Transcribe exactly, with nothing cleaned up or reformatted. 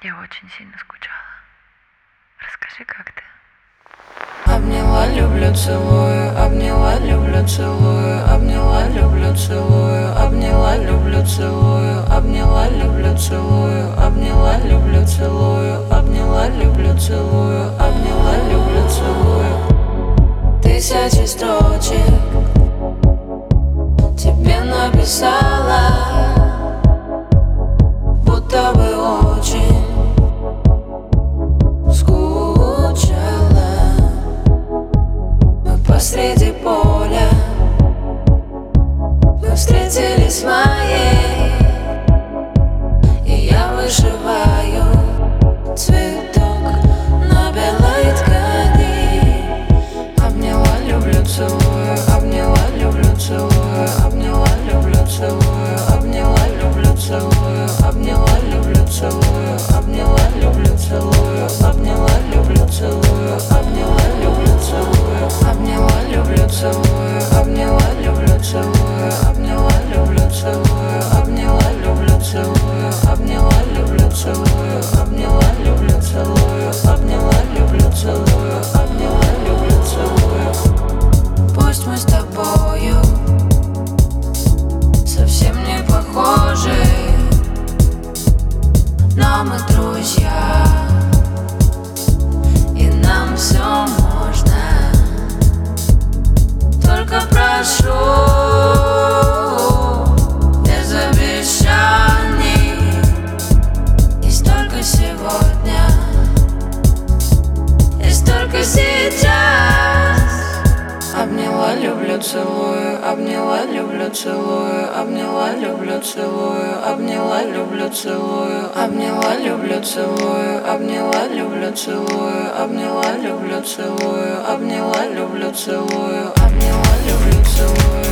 Я очень сильно скучала. Расскажи, как ты? Обняла, люблю, целую, обняла, люблю, целую, обняла, люблю, целую, обняла, люблю, целую, обняла, люблю, целую, обняла, люблю, целую, обняла, люблю, целую, обняла, люблю, целую. Тысячи строчек тебе написала, будто бы очень посреди поля мы встретились в моей, и я вышиваю цветок на белой ткани. Обняла, люблю, целую, обняла, люблю, целую, обняла, люблю, целую, обняла, люблю, целую, обняла, люблю, целую, обняла, люблю, целую, обняла, люблю, целую, обняла, люблю, целую, обняла, люблю, целую, обняла, люблю, целую, обняла, люблю, целую, обняла, люблю, целую, обняла, люблю, целую, обняла, люблю, целую, обняла, люблю, целую, обняла, люблю, целую. Пусть мы с тобою совсем не похожи, но мы друзья, и нам все можно. Только прошу, без обещаний, есть только сегодня, есть только сейчас. Обняла, люблю, целую, обняла, люблю, целую, обняла, люблю, целую, обняла, люблю, целую, обняла, люблю, целую, обняла, люблю, целую, обняла, люблю, целую, обняла, люблю, целую, обняла, люблю, целую.